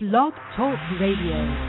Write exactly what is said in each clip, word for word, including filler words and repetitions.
Blog Talk Radio.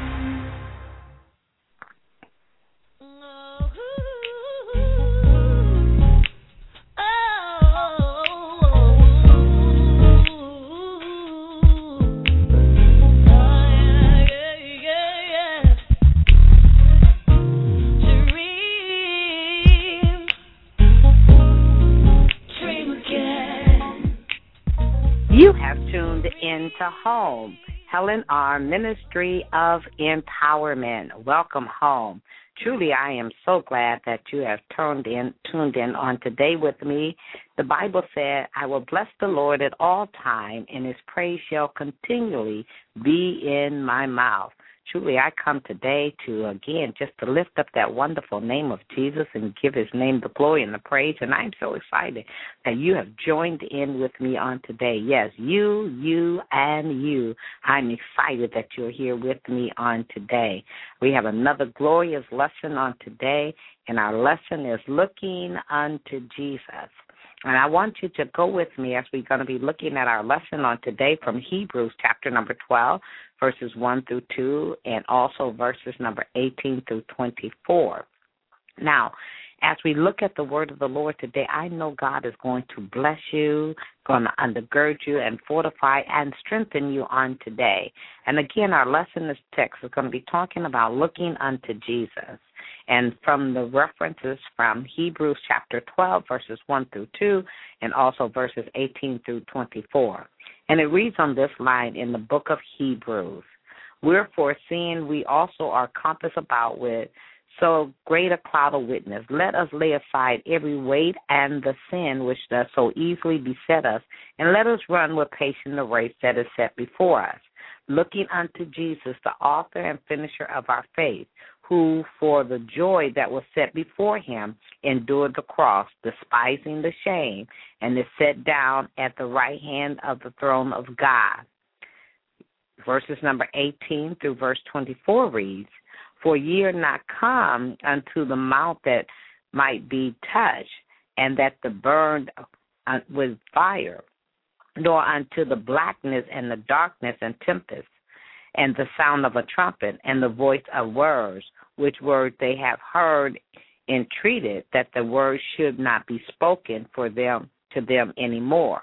You have tuned into Home, Helen R. Ministry of Empowerment. Welcome home. Truly, I am so glad that you have tuned in, tuned in on today with me. The Bible said, I will bless the Lord at all times, and his praise shall continually be in my mouth. Truly, I come today to, again, just to lift up that wonderful name of Jesus and give his name the glory and the praise. And I'm so excited that you have joined in with me on today. Yes, you, you, and you. I'm excited that you're here with me on today. We have another glorious lesson on today, and our lesson is looking unto Jesus. And I want you to go with me as we're going to be looking at our lesson on today from Hebrews chapter number twelve, verses one through two, and also verses number eighteen through twenty-four. Now, as we look at the word of the Lord today, I know God is going to bless you, going to undergird you and fortify and strengthen you on today. And again, our lesson, this text is going to be talking about looking unto Jesus. And from the references from Hebrews chapter twelve, verses one through two, and also verses eighteen through twenty-four. And it reads on this line in the book of Hebrews, wherefore, seeing we also are compassed about with so great a cloud of witness, let us lay aside every weight and the sin which does so easily beset us, and let us run with patience the race that is set before us, looking unto Jesus, the author and finisher of our faith, who for the joy that was set before him endured the cross, despising the shame, and is set down at the right hand of the throne of God. Verses number eighteen through verse twenty-four reads, for ye are not come unto the mount that might be touched, and that the burned with fire, nor unto the blackness and the darkness and tempest, and the sound of a trumpet, and the voice of words, which words they have heard entreated that the words should not be spoken for them to them any more.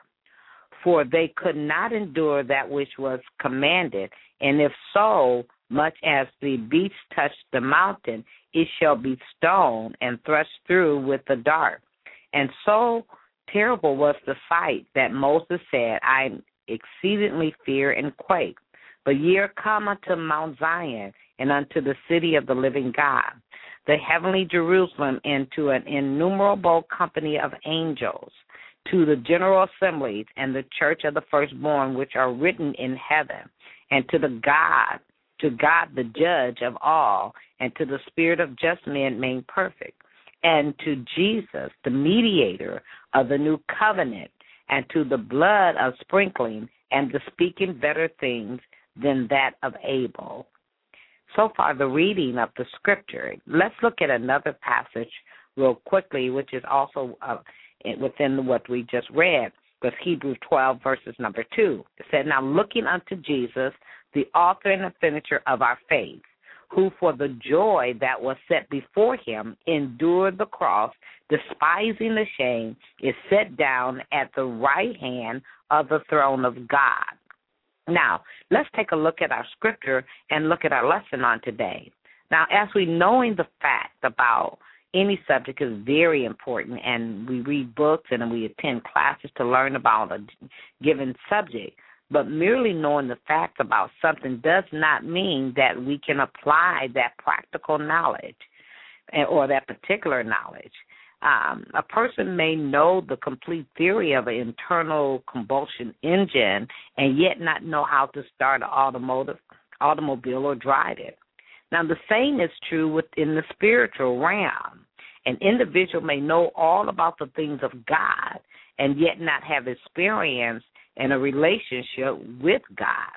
For they could not endure that which was commanded, and if so much as the beast touched the mountain, it shall be stoned and thrust through with the dart. And so terrible was the sight that Moses said, I exceedingly fear and quake. But ye are come unto Mount Zion, and unto the city of the living God, the heavenly Jerusalem, and to an innumerable company of angels, to the general assemblies and the church of the firstborn which are written in heaven, and to the God, to God the judge of all, and to the spirit of just men made perfect, and to Jesus, the mediator of the new covenant, and to the blood of sprinkling, and the speaking better things than that of Abel. So far, the reading of the scripture. Let's look at another passage real quickly, which is also uh, within what we just read, was Hebrews twelve, verses number two. It said, now looking unto Jesus, the author and the finisher of our faith, who for the joy that was set before him endured the cross, despising the shame, is set down at the right hand of the throne of God. Now, let's take a look at our scripture and look at our lesson on today. Now, as we knowing the fact about any subject is very important, and we read books and we attend classes to learn about a given subject, but merely knowing the facts about something does not mean that we can apply that practical knowledge or that particular knowledge. Um, a person may know the complete theory of an internal combustion engine and yet not know how to start an automotive, automobile or drive it. Now, the same is true within the spiritual realm. An individual may know all about the things of God and yet not have experience in a relationship with God.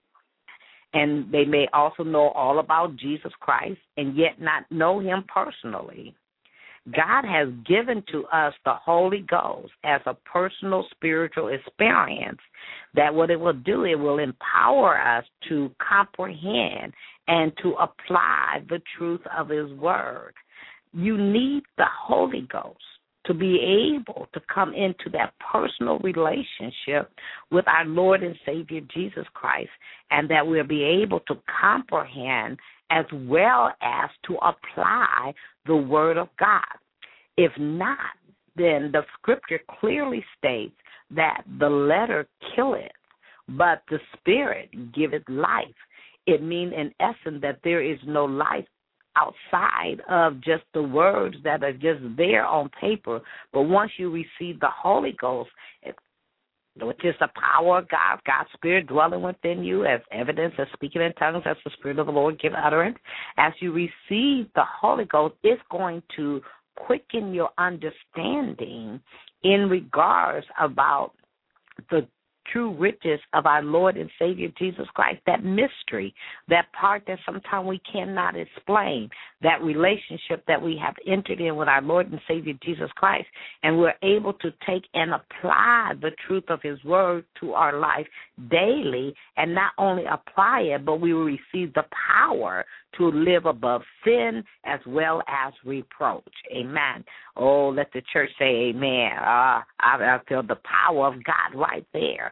And they may also know all about Jesus Christ and yet not know him personally. God has given to us the Holy Ghost as a personal spiritual experience that what it will do, it will empower us to comprehend and to apply the truth of his word. You need the Holy Ghost to be able to come into that personal relationship with our Lord and Savior Jesus Christ, and that we'll be able to comprehend as well as to apply the word of God. If not, then the scripture clearly states that the letter killeth, but the spirit giveth life. It means in essence that there is no life outside of just the words that are just there on paper. But once you receive the Holy Ghost, which is the power of God, God's Spirit dwelling within you as evidence of speaking in tongues as the Spirit of the Lord give utterance. As you receive the Holy Ghost, it's going to quicken your understanding in regards about the true riches of our Lord and Savior Jesus Christ, that mystery, that part that sometimes we cannot explain, that relationship that we have entered in with our Lord and Savior Jesus Christ, and we're able to take and apply the truth of his word to our life daily, and not only apply it, but we will receive the power to live above sin as well as reproach. Amen. Oh, let the church say amen. Uh, I, I feel the power of God right there.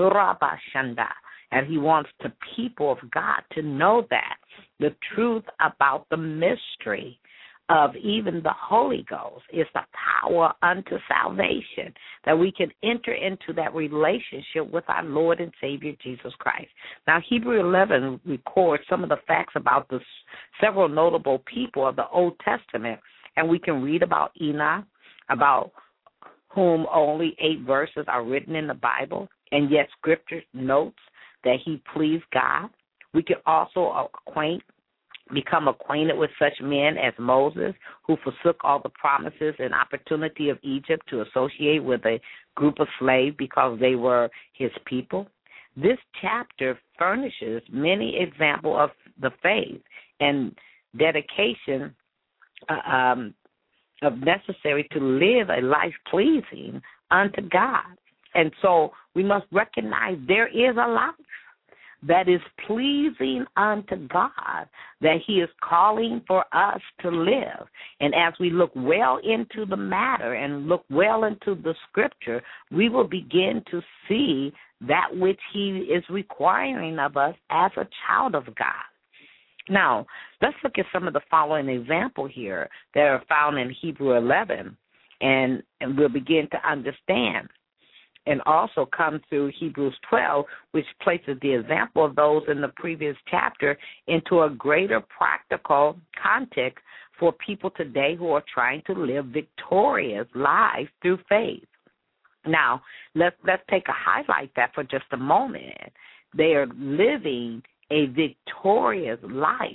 And he wants the people of God to know that, the truth about the mystery of even the Holy Ghost is the power unto salvation, that we can enter into that relationship with our Lord and Savior Jesus Christ. Now, Hebrews eleven records some of the facts about the several notable people of the Old Testament, and we can read about Enoch, about whom only eight verses are written in the Bible, and yet Scripture notes that he pleased God. We can also acquaint become acquainted with such men as Moses, who forsook all the promises and opportunity of Egypt to associate with a group of slaves because they were his people. This chapter furnishes many examples of the faith and dedication uh, um, of necessary to live a life pleasing unto God. And so we must recognize there is a life that is pleasing unto God, that he is calling for us to live. And as we look well into the matter and look well into the scripture, we will begin to see that which he is requiring of us as a child of God. Now, let's look at some of the following examples here that are found in Hebrews eleven, and, and we'll begin to understand. And also come through Hebrews twelve, which places the example of those in the previous chapter into a greater practical context for people today who are trying to live victorious lives through faith. Now, let's, let's take a highlight that for just a moment. They are living a victorious life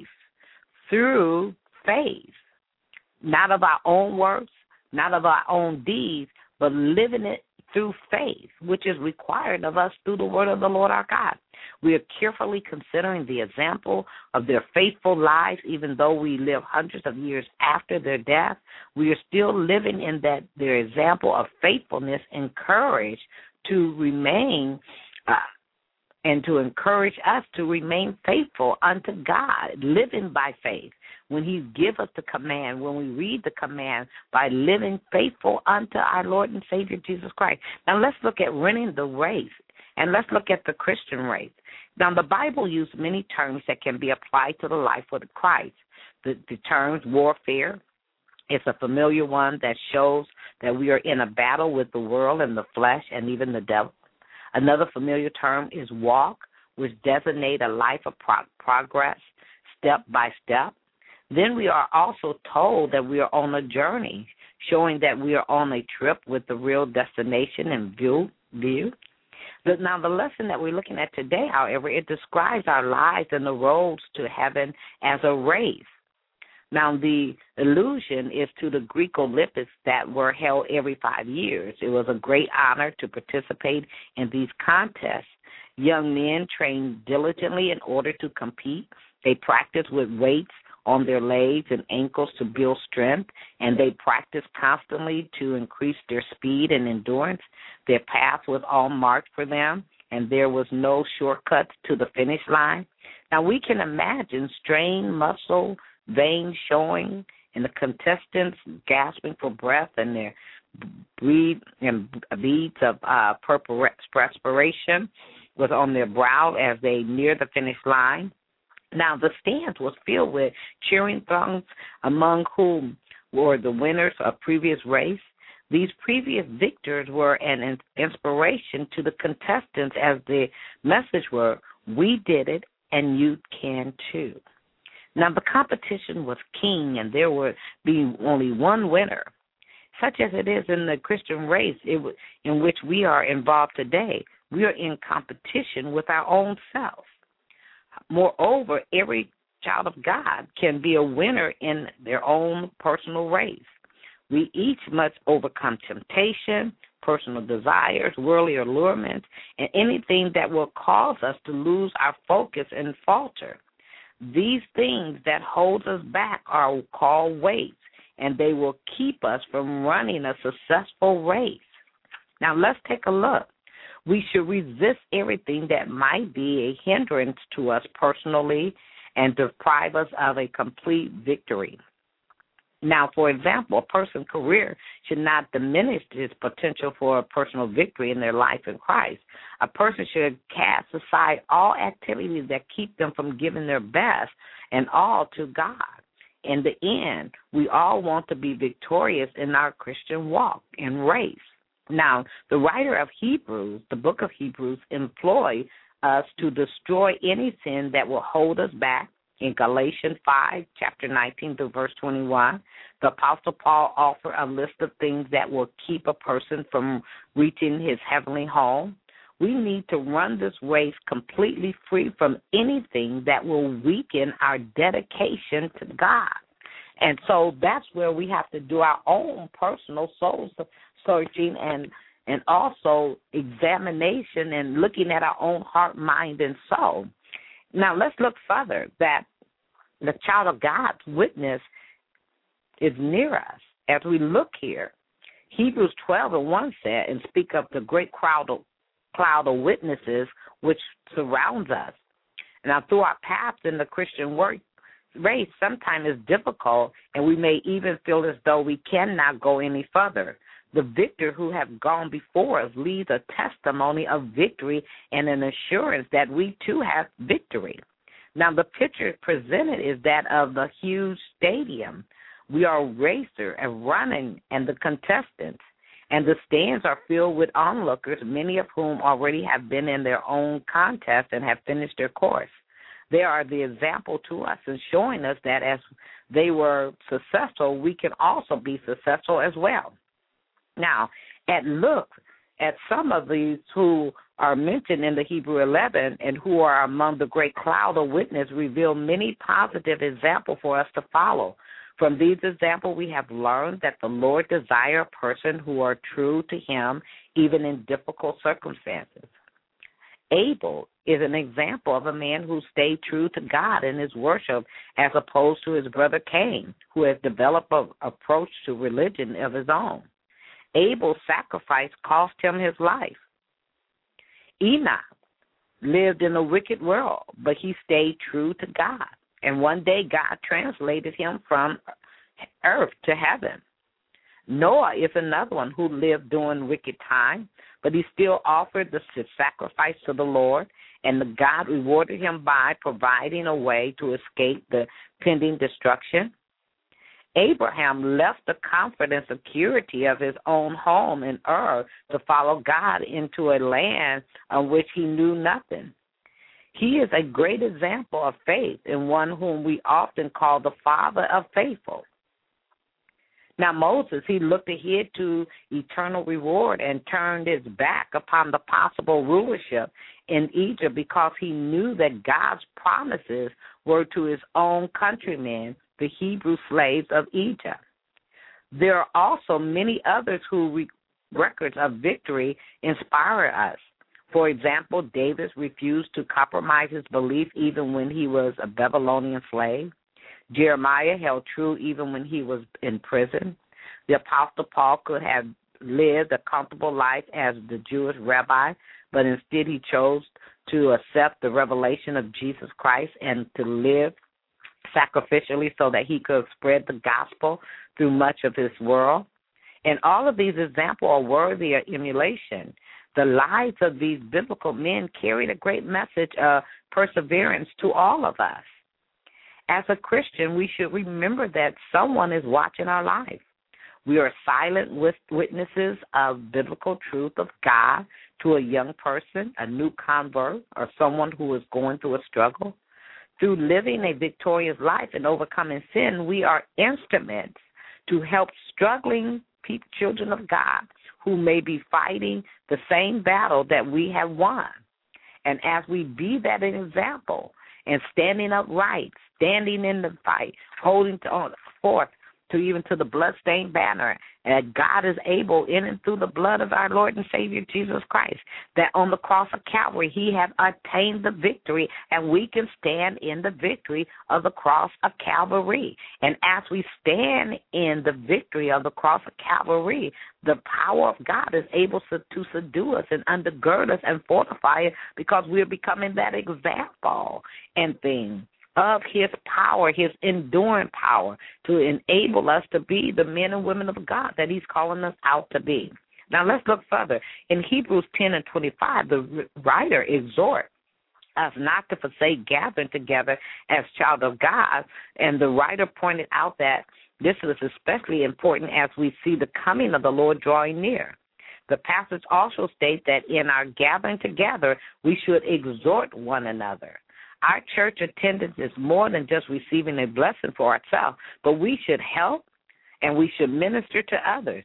through faith, not of our own works, not of our own deeds, but living it through faith, which is required of us through the word of the Lord our God. We are carefully considering the example of their faithful lives, even though we live hundreds of years after their death. We are still living in that their example of faithfulness, encouraged to remain uh, and to encourage us to remain faithful unto God, living by faith. When he gives us the command, when we read the command, by living faithful unto our Lord and Savior Jesus Christ. Now let's look at running the race, and let's look at the Christian race. Now the Bible uses many terms that can be applied to the life of Christ. The, the terms warfare is a familiar one that shows that we are in a battle with the world and the flesh and even the devil. Another familiar term is walk, which designates a life of pro- progress, step by step. Then we are also told that we are on a journey, showing that we are on a trip with the real destination in view. view. But now the lesson that we're looking at today, however, it describes our lives and the roads to heaven as a race. Now the allusion is to the Greek Olympics that were held every five years. It was a great honor to participate in these contests. Young men trained diligently in order to compete. They practiced with weights on their legs and ankles to build strength, and they practiced constantly to increase their speed and endurance. Their path was all marked for them, and there was no shortcuts to the finish line. Now, we can imagine strained muscle veins showing, and the contestants gasping for breath, and their breathe and beads of uh, perspiration was on their brow as they neared the finish line. Now, the stands was filled with cheering throngs, among whom were the winners of previous race. These previous victors were an inspiration to the contestants, as the message were, "We did it, and you can too." Now, the competition was keen, and there would be only one winner. Such as it is in the Christian race it w- in which we are involved today, we are in competition with our own self. Moreover, every child of God can be a winner in their own personal race. We each must overcome temptation, personal desires, worldly allurements, and anything that will cause us to lose our focus and falter. These things that hold us back are called weights, and they will keep us from running a successful race. Now, let's take a look. We should resist everything that might be a hindrance to us personally and deprive us of a complete victory. Now, for example, a person's career should not diminish his potential for a personal victory in their life in Christ. A person should cast aside all activities that keep them from giving their best and all to God. In the end, we all want to be victorious in our Christian walk and race. Now, the writer of Hebrews, the book of Hebrews, employs us to destroy any sin that will hold us back. In Galatians five, chapter nineteen to verse twenty-one, the Apostle Paul offers a list of things that will keep a person from reaching his heavenly home. We need to run this race completely free from anything that will weaken our dedication to God. And so that's where we have to do our own personal soul searching and and also examination and looking at our own heart, mind, and soul. Now, let's look further that the child of God's witness is near us. As we look here, Hebrews twelve and one said, and speak of the great crowd of, cloud of witnesses which surrounds us. Now, through our paths in the Christian work, race sometimes is difficult, and we may even feel as though we cannot go any further. The victor who have gone before us leaves a testimony of victory and an assurance that we too have victory. Now, the picture presented is that of the huge stadium. We are racers and running and the contestants, and the stands are filled with onlookers, many of whom already have been in their own contest and have finished their course. They are the example to us in showing us that as they were successful, we can also be successful as well. Now, at look at some of these who are mentioned in the Hebrew eleven and who are among the great cloud of witness reveal many positive examples for us to follow. From these examples, we have learned that the Lord desires a person who are true to him even in difficult circumstances. Abel is an example of a man who stayed true to God in his worship as opposed to his brother Cain, who has developed an approach to religion of his own. Abel's sacrifice cost him his life. Enoch lived in a wicked world, but he stayed true to God. And one day God translated him from earth to heaven. Noah is another one who lived during wicked time, but he still offered the sacrifice to the Lord, and the God rewarded him by providing a way to escape the pending destruction. Abraham left the comfort and security of his own home in Ur to follow God into a land on which he knew nothing. He is a great example of faith and one whom we often call the father of faithful. Now, Moses, he looked ahead to eternal reward and turned his back upon the possible rulership in Egypt because he knew that God's promises were to his own countrymen, the Hebrew slaves of Egypt. There are also many others who re- records of victory inspire us. For example, David refused to compromise his belief even when he was a Babylonian slave. Jeremiah held true even when he was in prison. The Apostle Paul could have lived a comfortable life as the Jewish rabbi, but instead he chose to accept the revelation of Jesus Christ and to live sacrificially so that he could spread the gospel through much of his world. And all of these examples are worthy of emulation. The lives of these biblical men carried a great message of perseverance to all of us. As a Christian, we should remember that someone is watching our life. We are silent witnesses of biblical truth of God to a young person, a new convert, or someone who is going through a struggle. Through living a victorious life and overcoming sin, we are instruments to help struggling people, children of God who may be fighting the same battle that we have won. And as we be that example and standing upright, standing in the fight, holding on forth to even to the bloodstained banner, and God is able in and through the blood of our Lord and Savior Jesus Christ, that on the cross of Calvary he has attained the victory, and we can stand in the victory of the cross of Calvary. And as we stand in the victory of the cross of Calvary, the power of God is able to, to subdue us and undergird us and fortify us, because we're becoming that example and thing of his power, his enduring power, to enable us to be the men and women of God that he's calling us out to be. Now let's look further. In Hebrews ten and twenty-five, the writer exhorts us not to forsake gathering together as child of God, and the writer pointed out that this is especially important as we see the coming of the Lord drawing near. The passage also states that in our gathering together, we should exhort one another. Our church attendance is more than just receiving a blessing for ourselves, but we should help and we should minister to others.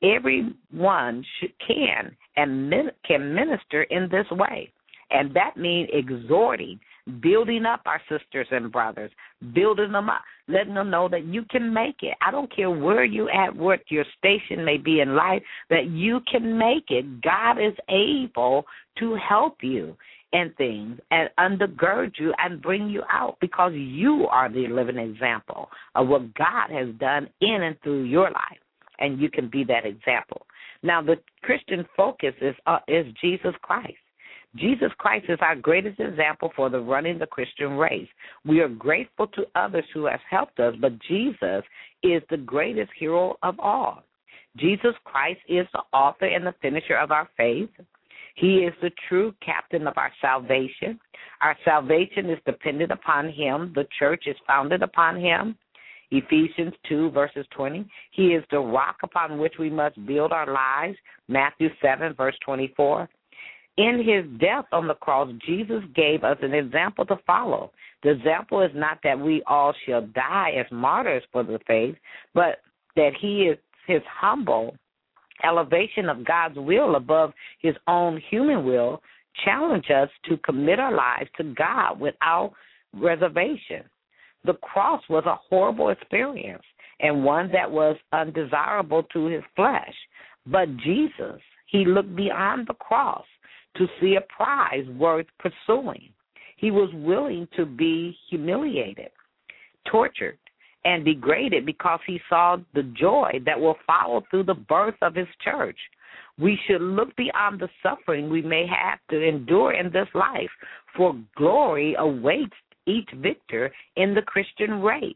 Everyone should, can and min, can minister in this way, and that means exhorting, building up our sisters and brothers, building them up, letting them know that you can make it. I don't care where you at, what your station may be in life, that you can make it. God is able to help you and things and undergird you and bring you out, because you are the living example of what God has done in and through your life, and you can be that example. Now, the Christian focus is uh, is Jesus Christ. Jesus Christ is our greatest example for the running the Christian race. We are grateful to others who have helped us, but Jesus is the greatest hero of all. Jesus Christ is the author and the finisher of our faith. He is the true captain of our salvation. Our salvation is dependent upon him. The church is founded upon him. Ephesians two, verses twenty. He is the rock upon which we must build our lives. Matthew seven, verse twenty-four. In his death on the cross, Jesus gave us an example to follow. The example is not that we all shall die as martyrs for the faith, but that he is his humble elevation of God's will above his own human will challenge us to commit our lives to God without reservation. The cross was a horrible experience and one that was undesirable to his flesh. But Jesus, he looked beyond the cross to see a prize worth pursuing. He was willing to be humiliated, tortured, and degraded because he saw the joy that will follow through the birth of his church. We should look beyond the suffering we may have to endure in this life, for glory awaits each victor in the Christian race.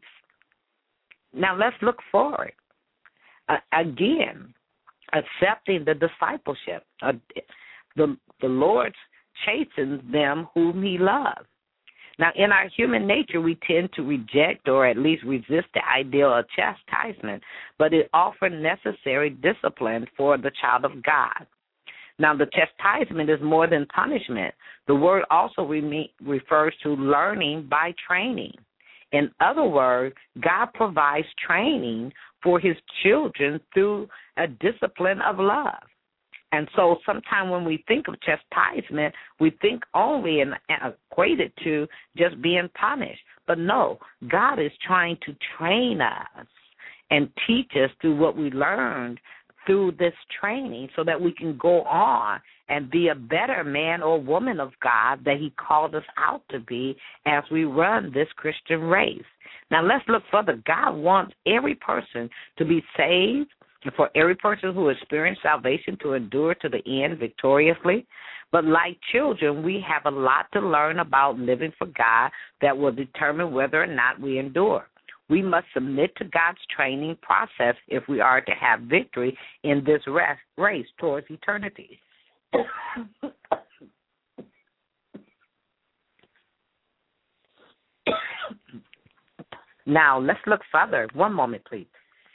Now let's look forward. Uh, again, accepting the discipleship. Uh, the, the Lord chastens them whom he loves. Now, in our human nature, we tend to reject or at least resist the ideal of chastisement, but it offers necessary discipline for the child of God. Now, the chastisement is more than punishment. The word also re- refers to learning by training. In other words, God provides training for his children through a discipline of love. And so sometimes when we think of chastisement, we think only and equate it to just being punished. But no, God is trying to train us and teach us through what we learned through this training so that we can go on and be a better man or woman of God that he called us out to be as we run this Christian race. Now, let's look further. God wants every person to be saved, and for every person who experienced salvation to endure to the end victoriously. But like children, we have a lot to learn about living for God that will determine whether or not we endure. We must submit to God's training process if we are to have victory in this race towards eternity. Now, let's look further. One moment, please.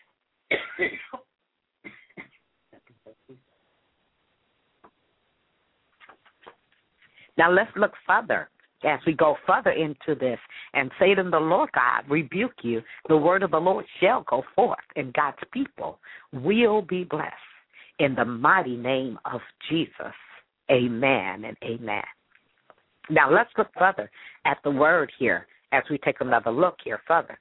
Now, let's look further as we go further into this. And Satan, the Lord God, rebuke you. The word of the Lord shall go forth, and God's people will be blessed. In the mighty name of Jesus, amen and amen. Now, let's look further at the word here as we take another look here further.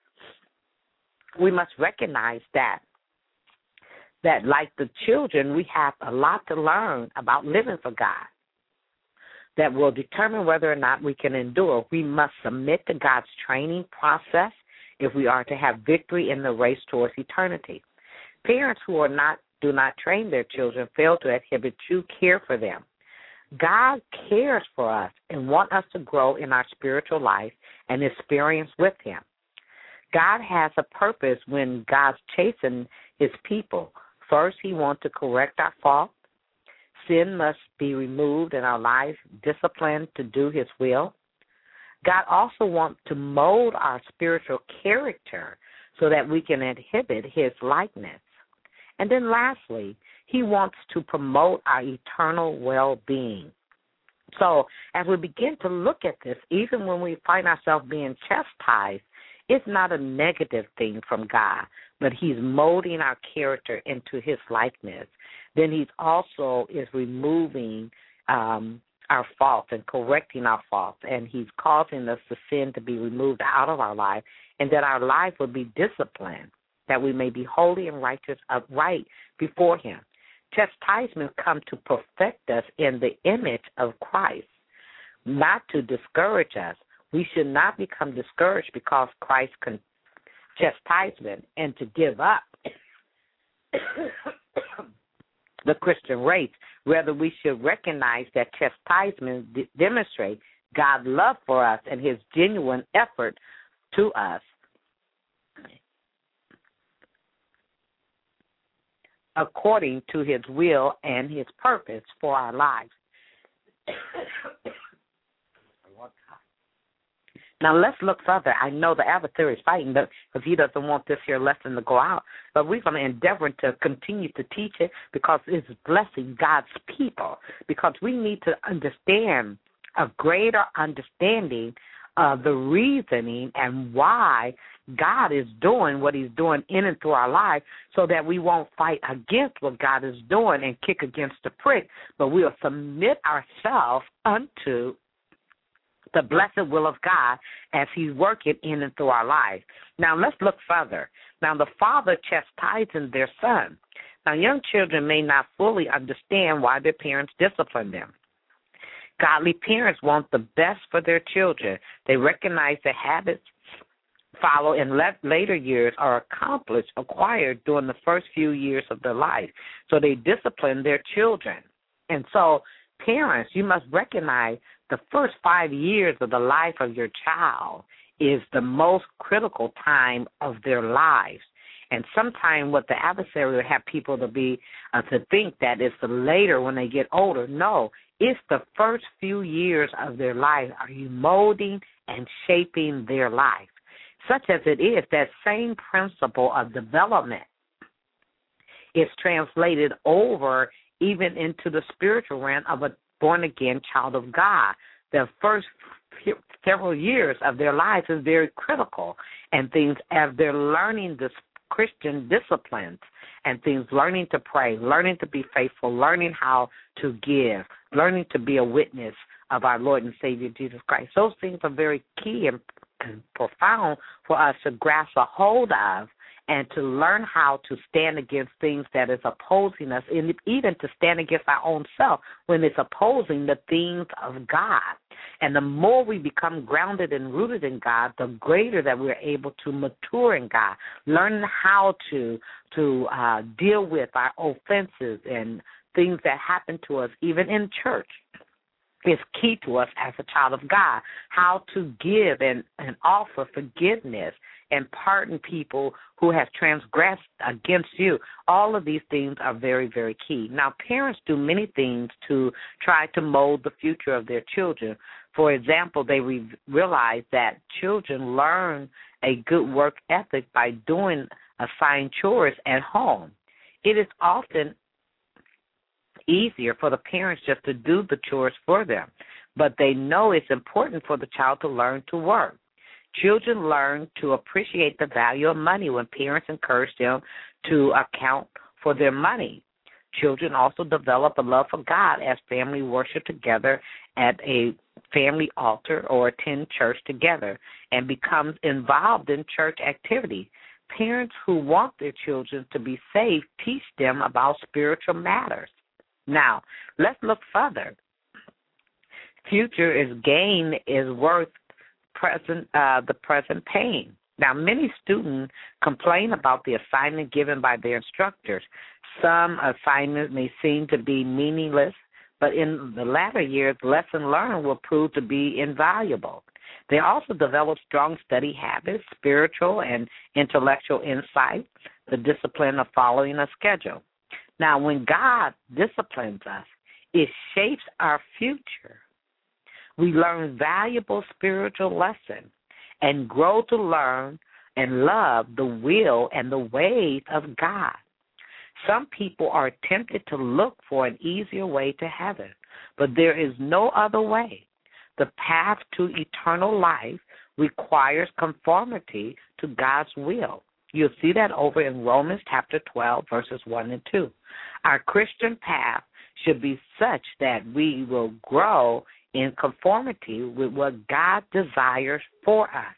We must recognize that, that like the children, we have a lot to learn about living for God that will determine whether or not we can endure. We must submit to God's training process if we are to have victory in the race towards eternity. Parents who are not do not train their children fail to exhibit true care for them. God cares for us and wants us to grow in our spiritual life and experience with him. God has a purpose when God's chasing his people. First, he wants to correct our faults. Sin must be removed in our life, disciplined to do his will. God also wants to mold our spiritual character so that we can inhibit his likeness. And then lastly, he wants to promote our eternal well-being. So as we begin to look at this, even when we find ourselves being chastised, it's not a negative thing from God, but he's molding our character into his likeness. Then he's also is removing um, our faults and correcting our faults, and he's causing us the sin to be removed out of our life, and that our life will be disciplined, that we may be holy and righteous, upright before him. Chastisement come to perfect us in the image of Christ, not to discourage us. We should not become discouraged because Christ can chastisement and to give up the Christian race. Rather, we should recognize that chastisement d- demonstrates God's love for us and his genuine effort to us. According to his will and his purpose for our lives. Now, let's look further. I know the adversary is fighting because he doesn't want this here lesson to go out. But we're going to endeavor to continue to teach it because it's blessing God's people. Because we need to understand a greater understanding of the reasoning and why God is doing what he's doing in and through our life so that we won't fight against what God is doing and kick against the prick, but we'll submit ourselves unto the blessed will of God as he's working in and through our lives. Now, let's look further. Now, the father chastising their son. Now, young children may not fully understand why their parents discipline them. Godly parents want the best for their children. They recognize the habits follow in le- later years are accomplished, acquired during the first few years of their life. So they discipline their children. And so, parents, you must recognize the first five years of the life of your child is the most critical time of their lives. And sometimes what the adversary will have people to be uh, to think that it's the later when they get older. No, it's the first few years of their life. Are you molding and shaping their life? Such as it is, that same principle of development is translated over even into the spiritual realm of a born-again child of God. The first few, several years of their lives is very critical, and things as they're learning this Christian disciplines and things, learning to pray, learning to be faithful, learning how to give, learning to be a witness of our Lord and Savior Jesus Christ. Those things are very key and, and profound for us to grasp a hold of and to learn how to stand against things that is opposing us, and even to stand against our own self when it's opposing the things of God. And the more we become grounded and rooted in God, the greater that we're able to mature in God, learning how to to uh, deal with our offenses and things that happen to us, even in church. Is key to us as a child of God, how to give and, and offer forgiveness and pardon people who have transgressed against you. All of these things are very, very key. Now, parents do many things to try to mold the future of their children. For example, they re- realize that children learn a good work ethic by doing assigned chores at home. It is often easier for the parents just to do the chores for them, but they know it's important for the child to learn to work. Children learn to appreciate the value of money when parents encourage them to account for their money. Children also develop a love for God as family worship together at a family altar or attend church together and becomes involved in church activity. Parents who want their children to be saved teach them about spiritual matters. Now, let's look further. Future is gain is worth present uh, the present pain. Now, many students complain about the assignment given by their instructors. Some assignments may seem to be meaningless, but in the latter years, lesson learned will prove to be invaluable. They also develop strong study habits, spiritual and intellectual insight, the discipline of following a schedule. Now, when God disciplines us, it shapes our future. We learn valuable spiritual lessons and grow to learn and love the will and the ways of God. Some people are tempted to look for an easier way to heaven, but there is no other way. The path to eternal life requires conformity to God's will. You'll see that over in Romans chapter twelve, verses one and two. Our Christian path should be such that we will grow in conformity with what God desires for us.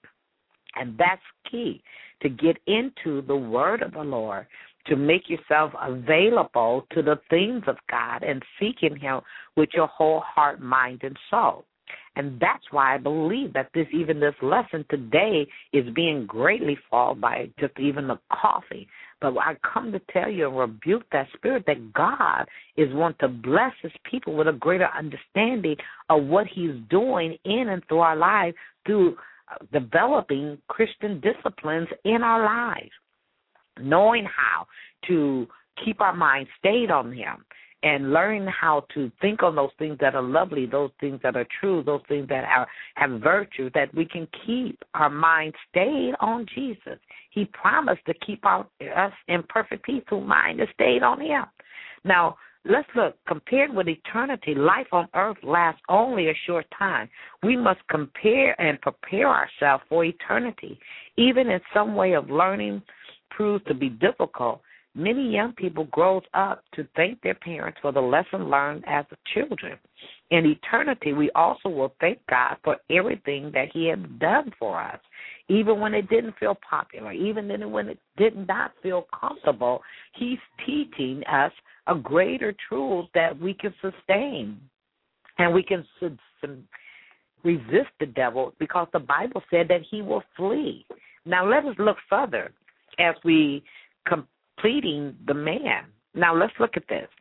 And that's key, to get into the word of the Lord, to make yourself available to the things of God and seeking him with your whole heart, mind, and soul. And that's why I believe that this, even this lesson today, is being greatly followed by just even the coffee. But I come to tell you and rebuke that spirit that God is wanting to bless his people with a greater understanding of what he's doing in and through our lives through developing Christian disciplines in our lives, knowing how to keep our mind stayed on him, and learn how to think on those things that are lovely, those things that are true, those things that are, have virtue, that we can keep our mind stayed on Jesus. He promised to keep our, us in perfect peace whose mind is stayed on him. Now, let's look. Compared with eternity, life on earth lasts only a short time. We must compare and prepare ourselves for eternity. Even in some way of learning proves to be difficult, many young people grow up to thank their parents for the lesson learned as children. In eternity, we also will thank God for everything that he has done for us, even when it didn't feel popular, even when it did not feel comfortable. He's teaching us a greater truth that we can sustain, and we can su- su- resist the devil because the Bible said that he will flee. Now, let us look further as we compare pleading the man. Now, let's look at this,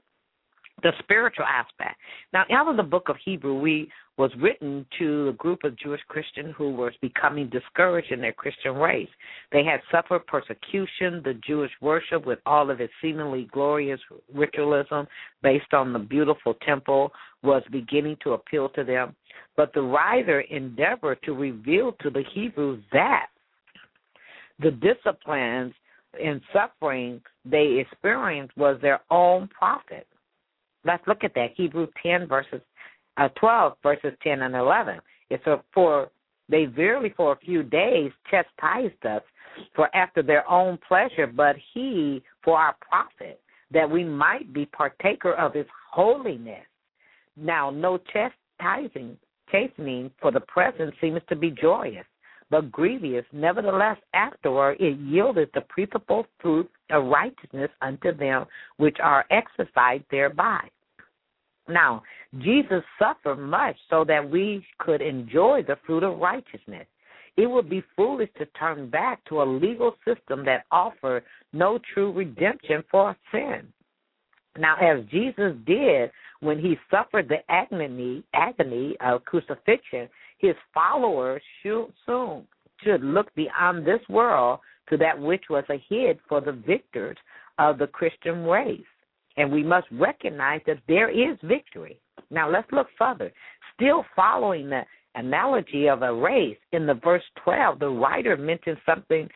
the spiritual aspect. Now, out of the book of Hebrew, we was written to a group of Jewish Christians who were becoming discouraged in their Christian race. They had suffered persecution. The Jewish worship, with all of its seemingly glorious ritualism based on the beautiful temple, was beginning to appeal to them. But the writer endeavored to reveal to the Hebrews that the disciplines and suffering they experienced was their own profit. Let's look at that. Hebrews ten verses uh, twelve verses ten and eleven. It's a, for they verily for a few days chastised us, for after their own pleasure, but he for our profit, that we might be partaker of his holiness. Now, no chastising, chastening for the present seems to be joyous, but grievous. Nevertheless, afterward it yielded the principal fruit of righteousness unto them which are exercised thereby. Now, Jesus suffered much so that we could enjoy the fruit of righteousness. It would be foolish to turn back to a legal system that offered no true redemption for sin. Now, as Jesus did when he suffered the agony, agony of crucifixion, his followers should soon should look beyond this world to that which was ahead for the victors of the Christian race. And we must recognize that there is victory. Now, let's look further. Still following the analogy of a race, in the verse twelve, the writer mentions something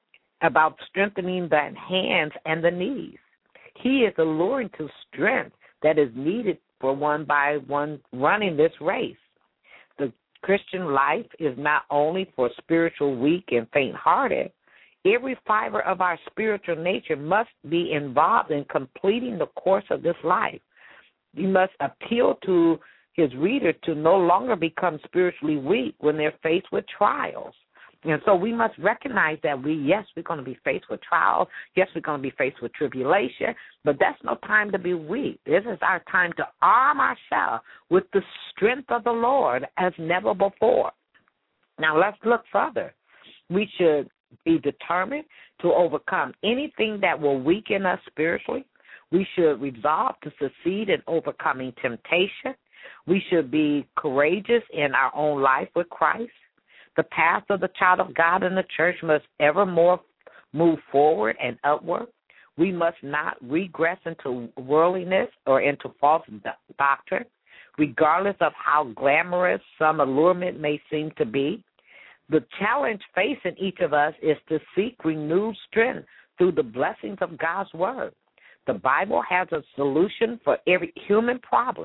about strengthening the hands and the knees. He is alluring to strength that is needed for one by one running this race. The Christian life is not only for spiritual weak and faint-hearted. Every fiber of our spiritual nature must be involved in completing the course of this life. We must appeal to his reader to no longer become spiritually weak when they're faced with trials. And so we must recognize that we, yes, we're going to be faced with trials. Yes, we're going to be faced with tribulation, but that's no time to be weak. This is our time to arm ourselves with the strength of the Lord as never before. Now, let's look further. We should be determined to overcome anything that will weaken us spiritually. We should resolve to succeed in overcoming temptation. We should be courageous in our own life with Christ. The path of the child of God in the church must evermore move forward and upward. We must not regress into worldliness or into false doctrine, regardless of how glamorous some allurement may seem to be. The challenge facing each of us is to seek renewed strength through the blessings of God's word. The Bible has a solution for every human problem,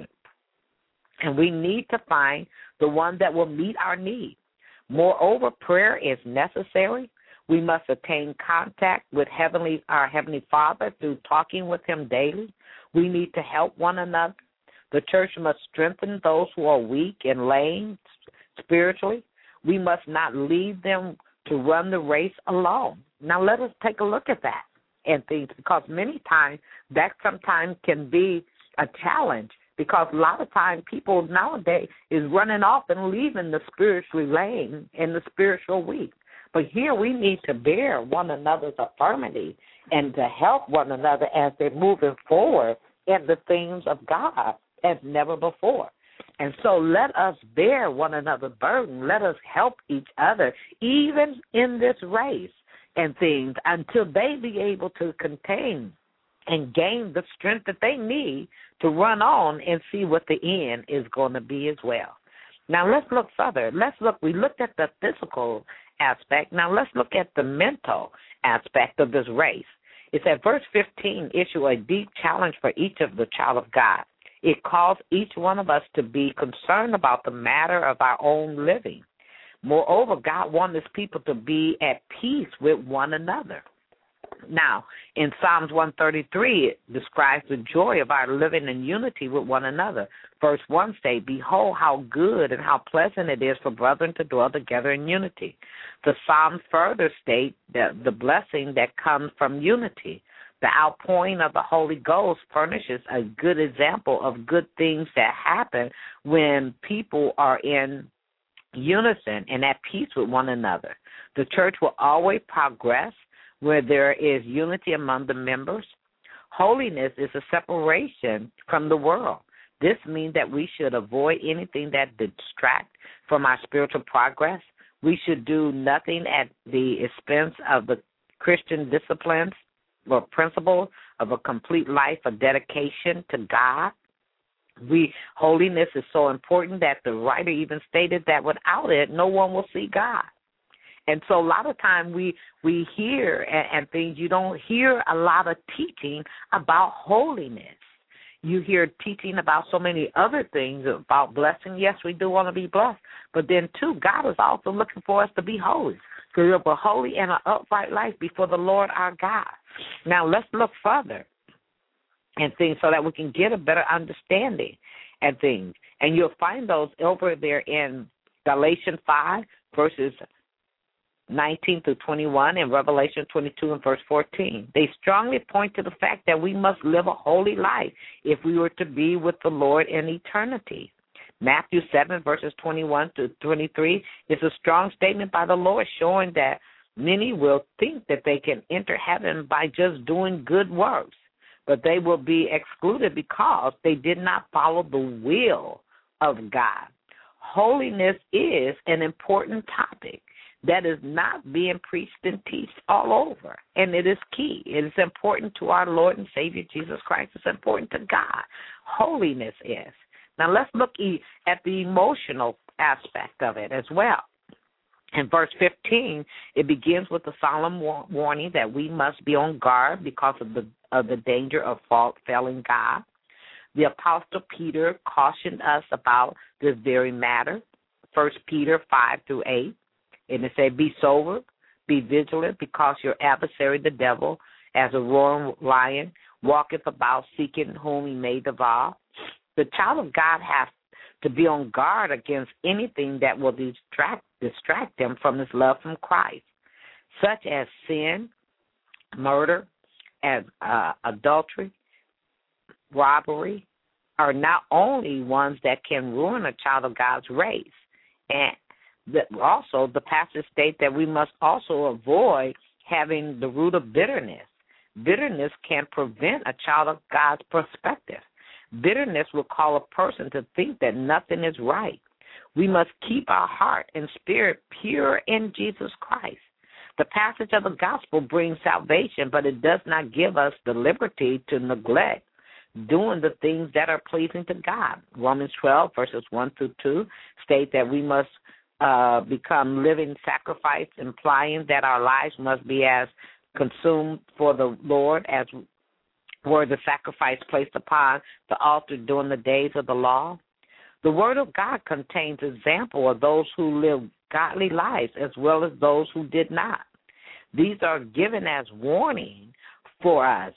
and we need to find the one that will meet our need. Moreover, prayer is necessary. We must attain contact with heavenly, our Heavenly Father through talking with Him daily. We need to help one another. The church must strengthen those who are weak and lame spiritually. We must not leave them to run the race alone. Now, let us take a look at that and things, because many times that sometimes can be a challenge. Because a lot of times people nowadays is running off and leaving the spiritually lame and the spiritual weak. But here we need to bear one another's affirmity and to help one another as they're moving forward in the things of God as never before. And so let us bear one another's burden. Let us help each other, even in this race and things, until they be able to contain and gain the strength that they need to run on and see what the end is going to be as well. Now, let's look further. Let's look. We looked at the physical aspect. Now, let's look at the mental aspect of this race. It's at verse fifteen, issue a deep challenge for each of the child of God. It calls each one of us to be concerned about the matter of our own living. Moreover, God wants his people to be at peace with one another. Now, in Psalms one thirty-three, it describes the joy of our living in unity with one another. Verse one says, "Behold, how good and how pleasant it is for brethren to dwell together in unity." The Psalms further state that the blessing that comes from unity. The outpouring of the Holy Ghost furnishes a good example of good things that happen when people are in unison and at peace with one another. The church will always progress where there is unity among the members. Holiness is a separation from the world. This means that we should avoid anything that distracts from our spiritual progress. We should do nothing at the expense of the Christian disciplines or principles of a complete life of dedication to God. We holiness is so important that the writer even stated that without it, no one will see God. And so a lot of time we we hear and, and things, you don't hear a lot of teaching about holiness. You hear teaching about so many other things about blessing. Yes, we do want to be blessed. But then, too, God is also looking for us to be holy. To live a holy and an upright life before the Lord our God. Now, let's look further and things so that we can get a better understanding and things. And you'll find those over there in Galatians five, verses nineteen through twenty-one, and Revelation twenty-two and verse fourteen. They strongly point to the fact that we must live a holy life if we were to be with the Lord in eternity. Matthew seven, verses twenty-one to twenty-three is a strong statement by the Lord showing that many will think that they can enter heaven by just doing good works, but they will be excluded because they did not follow the will of God. Holiness is an important topic that is not being preached and taught all over, and it is key. It is important to our Lord and Savior Jesus Christ. It's important to God. Holiness is. Now let's look at the emotional aspect of it as well. In verse fifteen, it begins with a solemn warning that we must be on guard because of the of the danger of failing God. The Apostle Peter cautioned us about this very matter. First Peter five through eight, and it said, "Be sober, be vigilant, because your adversary the devil, as a roaring lion, walketh about seeking whom he may devour." The child of God has to be on guard against anything that will distract distract them from his love from Christ, such as sin, murder, and uh, adultery, robbery, are not only ones that can ruin a child of God's race, and that also the passage states that we must also avoid having the root of bitterness. Bitterness can prevent a child of God's perspective. Bitterness will call a person to think that nothing is right. We must keep our heart and spirit pure in Jesus Christ. The passage of the gospel brings salvation, but it does not give us the liberty to neglect doing the things that are pleasing to God. Romans twelve, verses one through two, state that we must uh, become living sacrifice, implying that our lives must be as consumed for the Lord as were the sacrifice placed upon the altar during the days of the law. The Word of God contains example of those who lived godly lives as well as those who did not. These are given as warning for us.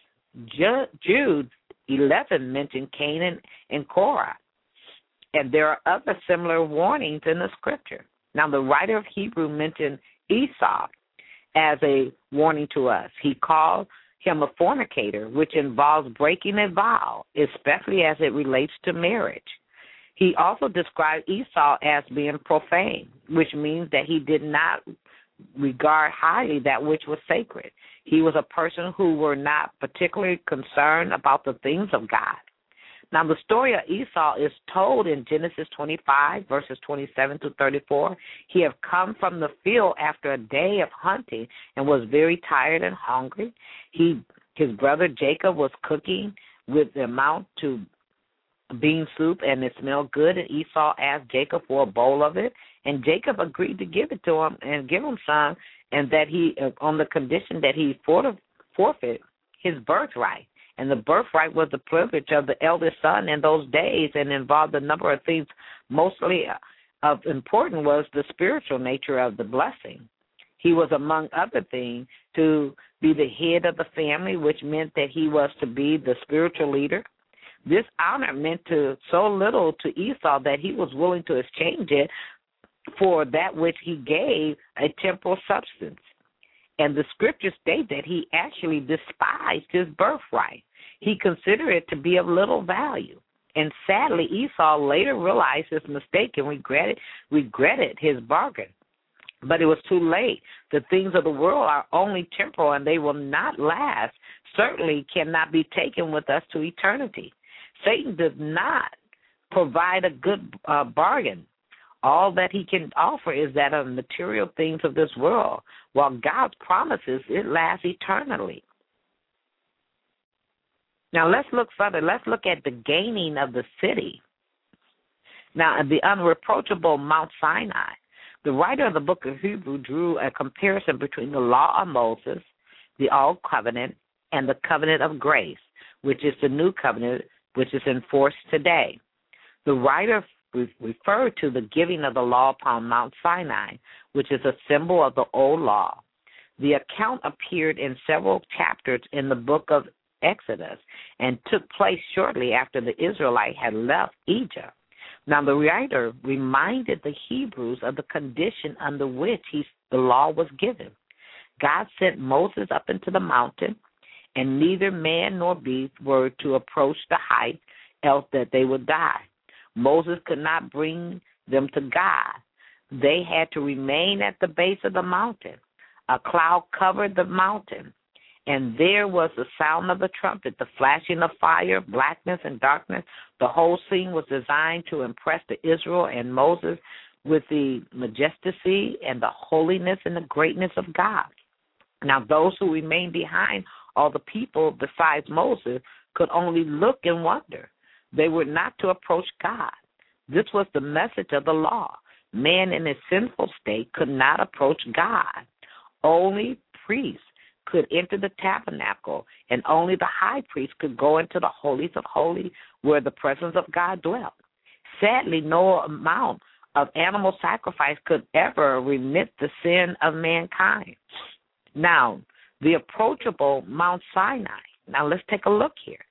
Jude eleven mentioned Canaan and Korah, and there are other similar warnings in the Scripture. Now, the writer of Hebrew mentioned Esau as a warning to us. He called him a fornicator, which involves breaking a vow, especially as it relates to marriage. He also described Esau as being profane, which means that he did not regard highly that which was sacred. He was a person who were not particularly concerned about the things of God. Now, the story of Esau is told in Genesis twenty-five, verses twenty-seven to thirty-four. He had come from the field after a day of hunting and was very tired and hungry. He, his brother Jacob was cooking with the amount to bean soup, and it smelled good, and Esau asked Jacob for a bowl of it, and Jacob agreed to give it to him and give him some, and that he, on the condition that he forfeit his birthright. And the birthright was the privilege of the eldest son in those days and involved a number of things. Mostly of important was the spiritual nature of the blessing. He was, among other things, to be the head of the family, which meant that he was to be the spiritual leader. This honor meant to so little to Esau that he was willing to exchange it for that which he gave, a temporal substance. And the scriptures state that he actually despised his birthright. He considered it to be of little value. And sadly, Esau later realized his mistake and regretted, regretted his bargain. But it was too late. The things of the world are only temporal, and they will not last, certainly cannot be taken with us to eternity. Satan does not provide a good uh, bargain. All that he can offer is that of material things of this world, while God's promises, it lasts eternally. Now, let's look further. Let's look at the gaining of the city. Now, the unreproachable Mount Sinai. The writer of the book of Hebrew drew a comparison between the law of Moses, the Old Covenant, and the covenant of grace, which is the new covenant, which is in force today. The writer referred to the giving of the law upon Mount Sinai, which is a symbol of the old law. The account appeared in several chapters in the book of Exodus and took place shortly after the Israelites had left Egypt. Now, the writer reminded the Hebrews of the condition under which he, the law was given. God sent Moses up into the mountain, and neither man nor beast were to approach the height, else that they would die. Moses could not bring them to God. They had to remain at the base of the mountain. A cloud covered the mountain, and there was the sound of the trumpet, the flashing of fire, blackness and darkness. The whole scene was designed to impress the Israel and Moses with the majesty and the holiness and the greatness of God. Now, those who remained behind, all the people besides Moses, could only look and wonder. They were not to approach God. This was the message of the law. Man in his sinful state could not approach God. Only priests could enter the tabernacle, and only the high priest could go into the holies of holies where the presence of God dwelt. Sadly, no amount of animal sacrifice could ever remit the sin of mankind. Now, the approachable Mount Sinai. Now, let's take a look here.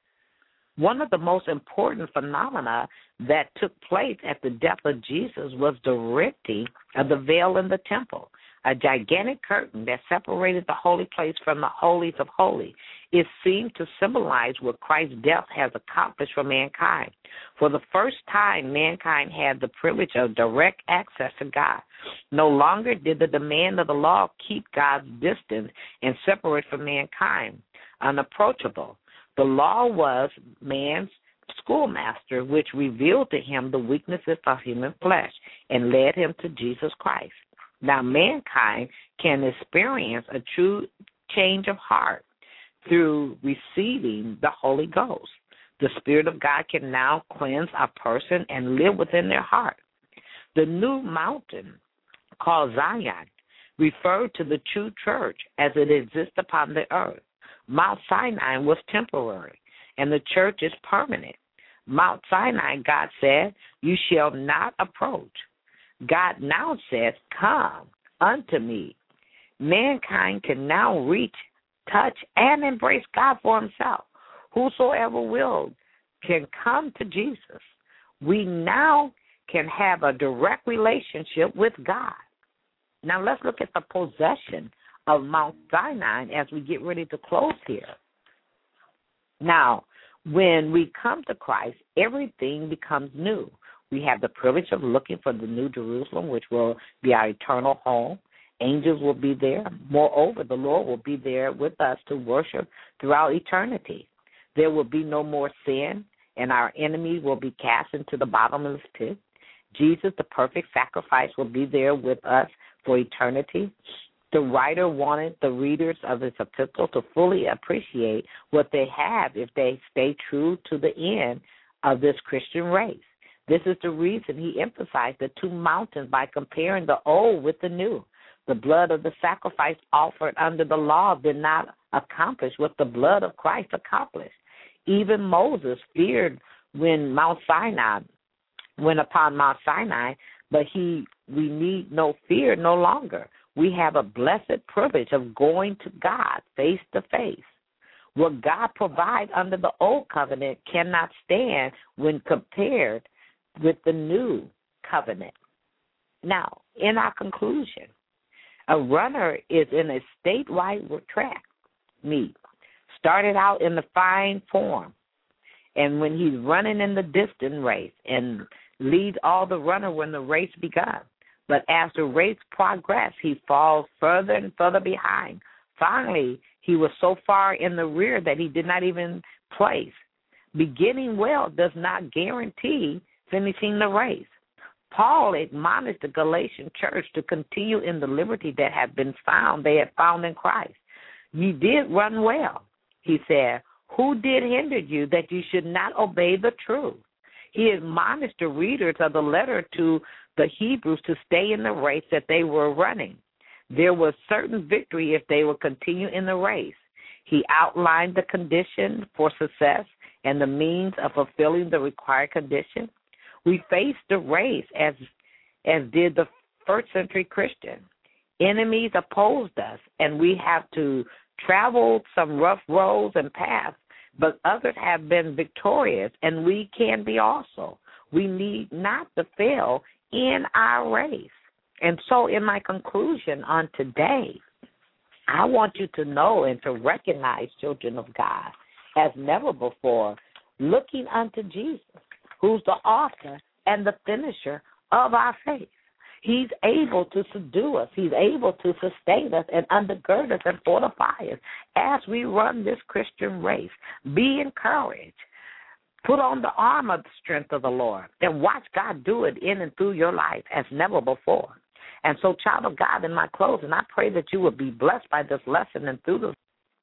One of the most important phenomena that took place at the death of Jesus was the rifting of the veil in the temple, a gigantic curtain that separated the holy place from the holies of holies. It seemed to symbolize what Christ's death has accomplished for mankind. For the first time, mankind had the privilege of direct access to God. No longer did the demand of the law keep God's distance and separate from mankind, unapproachable. The law was man's schoolmaster, which revealed to him the weaknesses of human flesh and led him to Jesus Christ. Now, mankind can experience a true change of heart through receiving the Holy Ghost. The Spirit of God can now cleanse a person and live within their heart. The new mountain, called Zion, referred to the true church as it exists upon the earth. Mount Sinai was temporary, and the church is permanent. Mount Sinai, God said, you shall not approach. God now says, come unto me. Mankind can now reach, touch, and embrace God for himself. Whosoever will can come to Jesus. We now can have a direct relationship with God. Now let's look at the possession of Mount Sinai as we get ready to close here. Now, when we come to Christ, everything becomes new. We have the privilege of looking for the new Jerusalem, which will be our eternal home. Angels will be there. Moreover, the Lord will be there with us to worship throughout eternity. There will be no more sin, and our enemy will be cast into the bottomless pit. Jesus, the perfect sacrifice, will be there with us for eternity. The writer wanted the readers of his epistle to fully appreciate what they have if they stay true to the end of this Christian race. This is the reason he emphasized the two mountains by comparing the old with the new. The blood of the sacrifice offered under the law did not accomplish what the blood of Christ accomplished. Even Moses feared when Mount Sinai went upon Mount Sinai, but he we need no fear no longer. We have a blessed privilege of going to God face to face. What God provides under the old covenant cannot stand when compared with the new covenant. Now, in our conclusion, a runner is in a statewide track meet, started out in the fine form, and when he's running in the distance race and leads all the runner when the race begun. But as the race progressed, he falls further and further behind. Finally, he was so far in the rear that he did not even place. Beginning well does not guarantee finishing the race. Paul admonished the Galatian church to continue in the liberty that had been found, they had found in Christ. You did run well, he said. Who did hinder you that you should not obey the truth? He admonished the readers of the letter to the Hebrews to stay in the race that they were running. There was certain victory if they would continue in the race. He outlined the condition for success and the means of fulfilling the required condition. We faced the race as as did the first century Christian. Enemies opposed us, and we have to travel some rough roads and paths, but others have been victorious, and we can be also. We need not to fail in our race. And so in my conclusion on today, I want you to know and to recognize, children of God, as never before, looking unto Jesus, who's the author and the finisher of our faith. He's able to subdue us. He's able to sustain us and undergird us and fortify us as we run this Christian race. Be encouraged. Put on the armor of the strength of the Lord and watch God do it in and through your life as never before. And so, child of God, in my closing, I pray that you will be blessed by this lesson and through this